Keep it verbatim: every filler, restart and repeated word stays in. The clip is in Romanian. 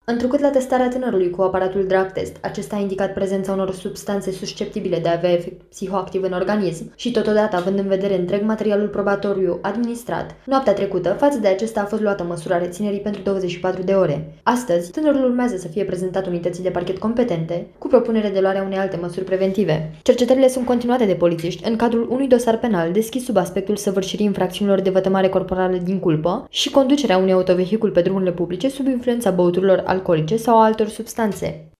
Întrucât la testarea tânărului cu aparatul drug test, acesta a indicat prezența unor substanțe susceptibile de a avea efect psihoactiv în organism și totodată având în vedere întreg materialul probatoriu administrat, noaptea trecută, față de acesta a fost luată măsura reținerii pentru douăzeci și patru de ore. Astăzi, tânărul urmează să fie prezentat unității de parchet competente, cu propunere de luarea unei alte măsuri preventive. Cercetările sunt continuate de polițiști în cadrul unui dosar penal deschis sub aspectul săvârșirii infracțiunilor de vătămare corporală din culpă și conducerea unui autovehicul pe drumurile publice sub influența băuturilor alcoolice sau a altor substanțe.